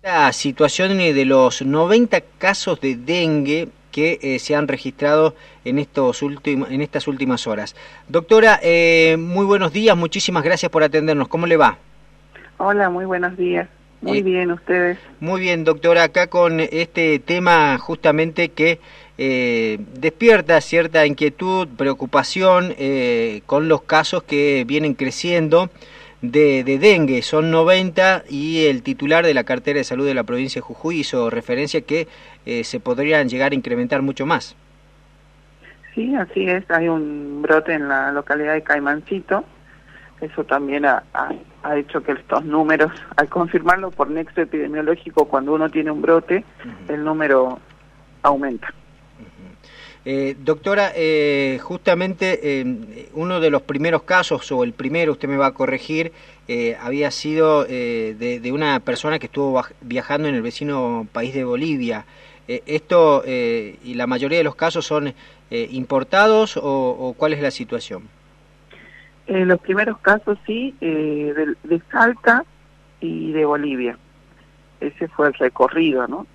La situación de los 90 casos de dengue que se han registrado en estas últimas horas. Doctora, muy buenos días, muchísimas gracias por atendernos. ¿Cómo le va? Hola, muy buenos días. Muy bien, ¿ustedes? Muy bien, doctora, acá con este tema justamente que despierta cierta inquietud, preocupación con los casos que vienen creciendo de dengue. Son 90 y el titular de la cartera de salud de la provincia de Jujuy hizo referencia que se podrían llegar a incrementar mucho más. Sí, así es. Hay un brote en la localidad de Caimancito. Eso también ha hecho que estos números, al confirmarlo por nexo epidemiológico, cuando uno tiene un brote, el número aumenta. Doctora, justamente uno de los primeros casos, o el primero, usted me va a corregir, había sido de una persona que estuvo viajando en el vecino país de Bolivia. ¿Esto y la mayoría de los casos son importados o cuál es la situación? Los primeros casos sí, de Salta y de Bolivia. Ese fue el recorrido, ¿no?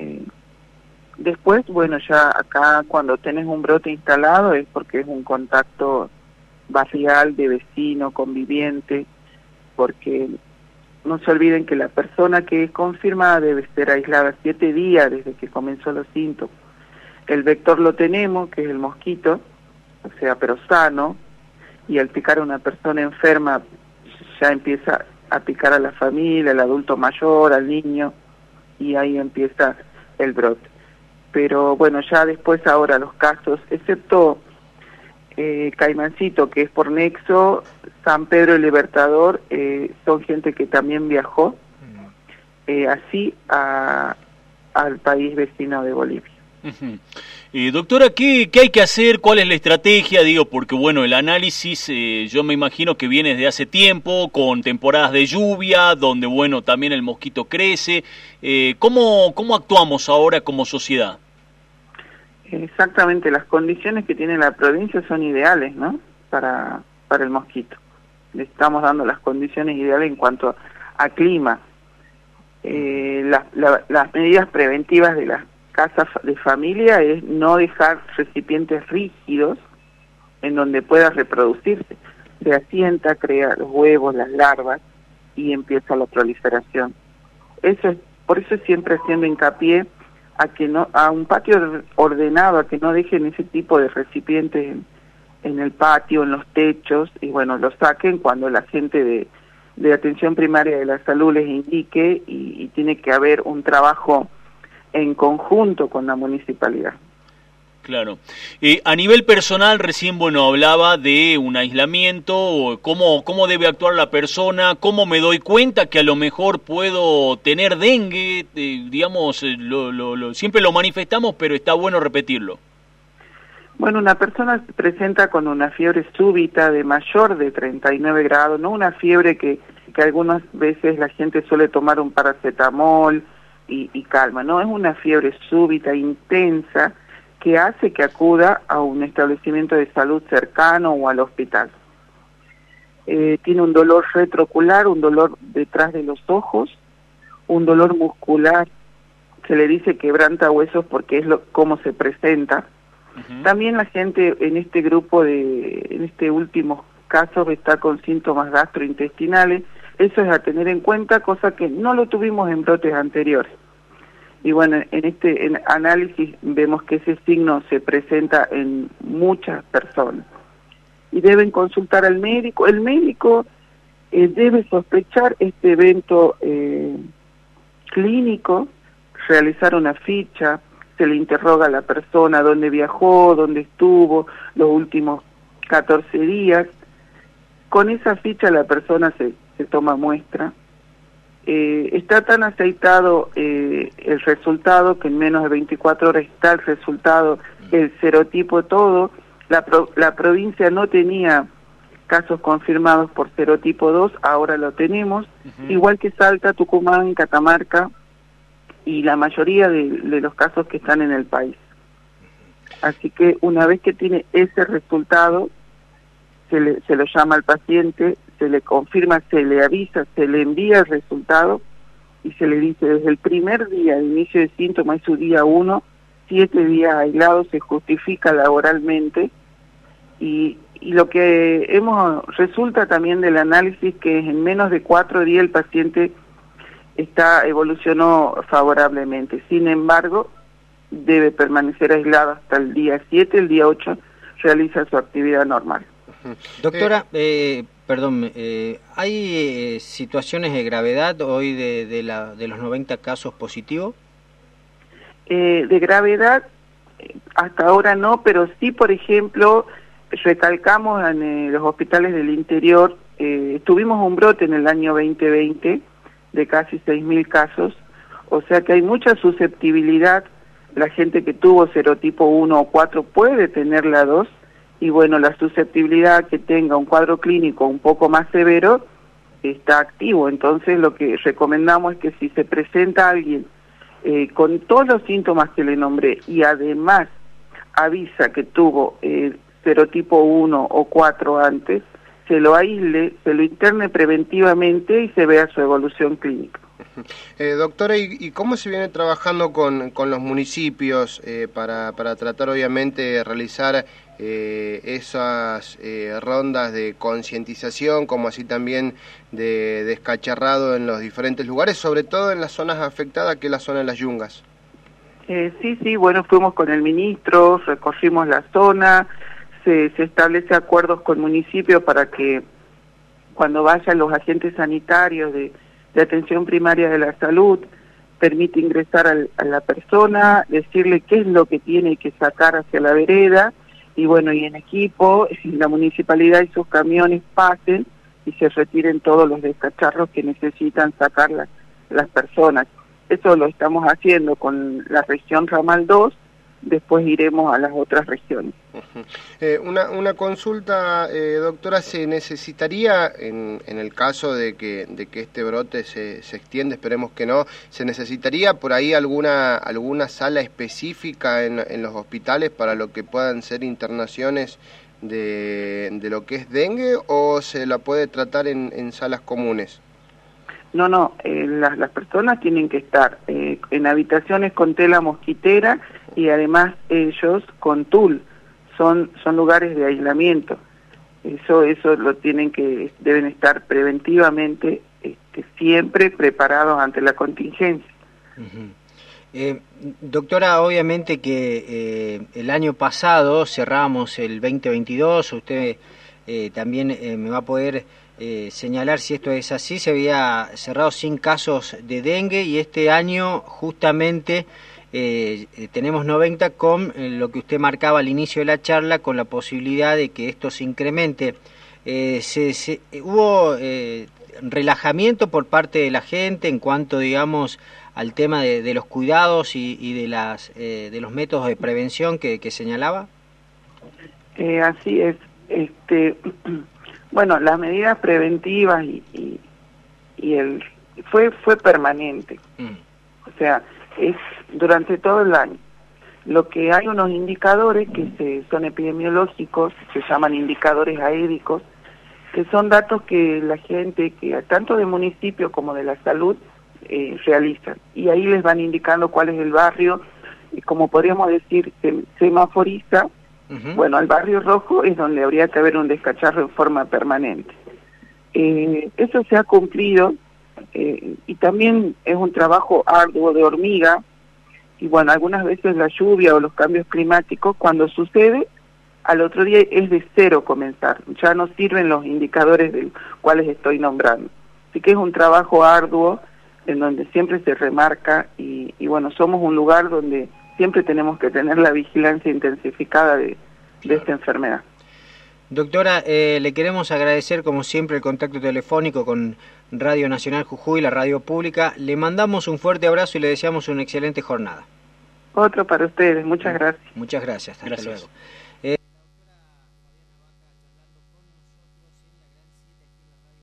Después, bueno, ya acá cuando tenés un brote instalado es porque es un contacto barrial de vecino, conviviente, porque no se olviden que la persona que es confirmada debe ser aislada 7 días desde que comenzó los síntomas. El vector lo tenemos, que es el mosquito, o sea, pero sano, y al picar a una persona enferma ya empieza a picar a la familia, al adulto mayor, al niño, y ahí empieza el brote. Pero bueno, ya después ahora los casos, excepto Caimancito, que es por nexo, San Pedro el Libertador, son gente que también viajó así al país vecino de Bolivia. Doctora, ¿qué hay que hacer? ¿Cuál es la estrategia? Digo, porque bueno, el análisis yo me imagino que viene desde hace tiempo, con temporadas de lluvia, donde bueno, también el mosquito crece. ¿Cómo actuamos ahora como sociedad? Exactamente, las condiciones que tiene la provincia son ideales, ¿no? Para el mosquito. Le estamos dando las condiciones ideales en cuanto a clima. Las medidas preventivas de las casas de familia es no dejar recipientes rígidos en donde pueda reproducirse. Se asienta, crea los huevos, las larvas y empieza la proliferación. Por eso siempre haciendo hincapié a un patio ordenado, a que no dejen ese tipo de recipientes en el patio, en los techos, y bueno, los saquen cuando la gente de atención primaria de la salud les indique, y tiene que haber un trabajo en conjunto con la municipalidad. Claro. A nivel personal, recién, bueno, hablaba de un aislamiento, cómo debe actuar la persona, cómo me doy cuenta que a lo mejor puedo tener dengue, digamos, siempre lo manifestamos, pero está bueno repetirlo. Bueno, una persona se presenta con una fiebre súbita de mayor de 39 grados, no una fiebre que algunas veces la gente suele tomar un paracetamol y calma, no, es una fiebre súbita, intensa, que hace que acuda a un establecimiento de salud cercano o al hospital. Tiene un dolor retroocular, un dolor detrás de los ojos, un dolor muscular, se le dice quebranta huesos porque es cómo se presenta. También la gente en este grupo, en este último caso, está con síntomas gastrointestinales. Eso es a tener en cuenta, cosa que no lo tuvimos en brotes anteriores. Y bueno, en este análisis vemos que ese signo se presenta en muchas personas. Y deben consultar al médico. El médico debe sospechar este evento clínico, realizar una ficha, se le interroga a la persona dónde viajó, dónde estuvo, los últimos 14 días. Con esa ficha la persona se toma muestra. Está tan aceitado el resultado que en menos de 24 horas está el resultado, el serotipo, todo. La provincia no tenía casos confirmados por serotipo 2, ahora lo tenemos, igual que Salta, Tucumán, Catamarca y la mayoría de los casos que están en el país. Así que una vez que tiene ese resultado, se lo llama al paciente, se le confirma, se le avisa, se le envía el resultado y se le dice desde el primer día de inicio de síntomas, es su día 1, 7 días aislados, se justifica laboralmente, y lo que resulta también del análisis que en menos de 4 días el paciente evolucionó favorablemente. Sin embargo, debe permanecer aislado hasta el día 7, el día 8 realiza su actividad normal. Doctora, perdón, ¿hay situaciones de gravedad hoy de los 90 casos positivos? De gravedad, hasta ahora no, pero sí, por ejemplo, recalcamos en los hospitales del interior, tuvimos un brote en el año 2020 de casi 6.000 casos, o sea que hay mucha susceptibilidad. La gente que tuvo serotipo 1 o 4 puede tener la 2, y bueno, la susceptibilidad que tenga un cuadro clínico un poco más severo está activo. Entonces lo que recomendamos es que si se presenta alguien con todos los síntomas que le nombré y además avisa que tuvo serotipo 1 o 4 antes, se lo aísle, se lo interne preventivamente y se vea su evolución clínica. Doctora, ¿y cómo se viene trabajando con los municipios para tratar obviamente de realizar esas rondas de concientización, como así también de descacharrado en los diferentes lugares, sobre todo en las zonas afectadas, que es la zona de las Yungas? Sí, bueno, fuimos con el ministro, recorrimos la zona, se establece acuerdos con municipios para que cuando vayan los agentes sanitarios de atención primaria de la salud, permite ingresar a la persona, decirle qué es lo que tiene que sacar hacia la vereda, y bueno, y en equipo, la municipalidad y sus camiones pasen y se retiren todos los descacharros que necesitan sacar las personas. Eso lo estamos haciendo con la región Ramal 2, después iremos a las otras regiones. Una consulta, doctora, ¿se necesitaría, en el caso de que este brote se extienda, esperemos que no, se necesitaría por ahí alguna sala específica en los hospitales para lo que puedan ser internaciones de lo que es dengue, o se la puede tratar en salas comunes? No, las personas tienen que estar en habitaciones con tela mosquitera y además ellos con tul, son lugares de aislamiento. Eso deben estar preventivamente siempre preparados ante la contingencia. Doctora, obviamente que el año pasado cerramos el 2022, usted también me va a poder señalar si esto es así, se había cerrado sin casos de dengue, y este año justamente tenemos 90 con lo que usted marcaba al inicio de la charla, con la posibilidad de que esto se incremente. ¿Hubo relajamiento por parte de la gente en cuanto, digamos, al tema de los cuidados y de los métodos de prevención que señalaba? Así es. Bueno, las medidas preventivas fue permanente. O sea, es durante todo el año. Lo que hay unos indicadores que son epidemiológicos, se llaman indicadores aédicos, que son datos que la gente, que tanto de municipio como de la salud, realizan. Y ahí les van indicando cuál es el barrio, y como podríamos decir, se semaforiza. Bueno, al barrio rojo es donde habría que haber un descacharro en forma permanente. Eso se ha cumplido, y también es un trabajo arduo de hormiga, y bueno, algunas veces la lluvia o los cambios climáticos, cuando sucede, al otro día es de cero comenzar, ya no sirven los indicadores de los cuales estoy nombrando. Así que es un trabajo arduo en donde siempre se remarca, y bueno, somos un lugar donde siempre tenemos que tener la vigilancia intensificada de esta enfermedad. Doctora, le queremos agradecer como siempre el contacto telefónico con Radio Nacional Jujuy, la radio pública. Le mandamos un fuerte abrazo y le deseamos una excelente jornada. Otro para ustedes, muchas gracias. Muchas gracias, hasta luego.